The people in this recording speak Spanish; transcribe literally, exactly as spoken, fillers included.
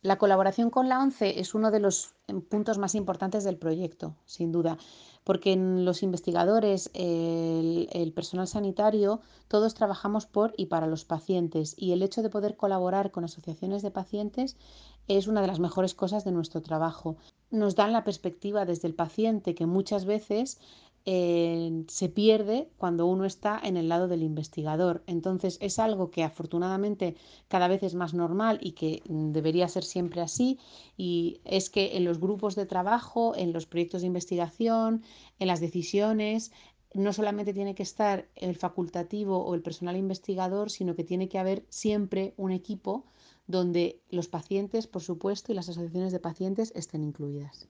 La colaboración con la ONCE es uno de los em, puntos más importantes del proyecto, sin duda, porque en los investigadores, el, el personal sanitario, todos trabajamos por y para los pacientes y el hecho de poder colaborar con asociaciones de pacientes es una de las mejores cosas de nuestro trabajo. Nos dan la perspectiva desde el paciente que muchas veces eh, se pierde cuando uno está en el lado del investigador. Entonces es algo que afortunadamente cada vez es más normal y que mm, debería ser siempre así, y es que en los grupos de trabajo, en los proyectos de investigación, en las decisiones, no solamente tiene que estar el facultativo o el personal investigador, sino que tiene que haber siempre un equipo donde los pacientes, por supuesto, y las asociaciones de pacientes estén incluidas.